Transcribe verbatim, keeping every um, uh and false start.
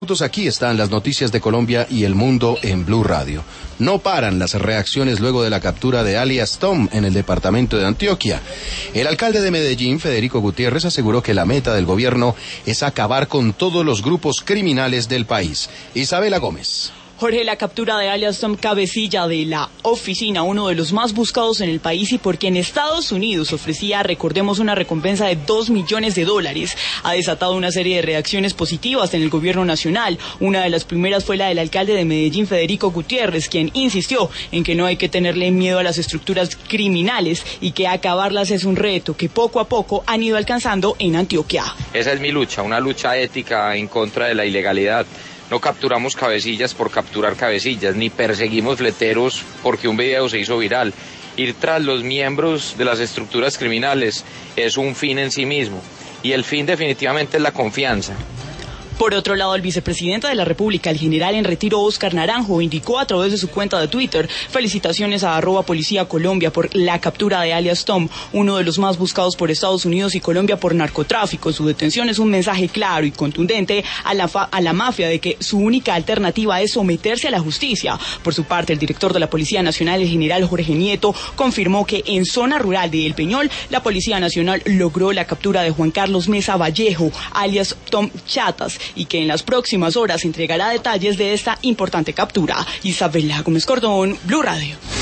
Aquí están las noticias de Colombia y el mundo en Blue Radio. No paran las reacciones luego de la captura de alias Tom en el departamento de Antioquia. El alcalde de Medellín, Federico Gutiérrez, aseguró que la meta del gobierno es acabar con todos los grupos criminales del país. Isabela Gómez. Jorge, la captura de alias Tom, cabecilla de la oficina, uno de los más buscados en el país y porque en Estados Unidos ofrecía, recordemos, una recompensa de dos millones de dólares, ha desatado una serie de reacciones positivas en el gobierno nacional. Una de las primeras fue la del alcalde de Medellín, Federico Gutiérrez, quien insistió en que no hay que tenerle miedo a las estructuras criminales y que acabarlas es un reto que poco a poco han ido alcanzando en Antioquia. Esa es mi lucha, una lucha ética en contra de la ilegalidad. No capturamos cabecillas por capturar cabecillas, ni perseguimos fleteros porque un video se hizo viral. Ir tras los miembros de las estructuras criminales es un fin en sí mismo, y el fin definitivamente es la confianza. Por otro lado, el vicepresidente de la República, el general en retiro Óscar Naranjo, indicó a través de su cuenta de Twitter felicitaciones a arroba Policía Colombia por la captura de alias Tom, uno de los más buscados por Estados Unidos y Colombia por narcotráfico. Su detención es un mensaje claro y contundente a la, a la mafia de que su única alternativa es someterse a la justicia. Por su parte, el director de la Policía Nacional, el general Jorge Nieto, confirmó que en zona rural de El Peñol, la Policía Nacional logró la captura de Juan Carlos Mesa Vallejo, alias Tom Chatas, y que en las próximas horas entregará detalles de esta importante captura. Isabela Gómez Cordón, Blue Radio.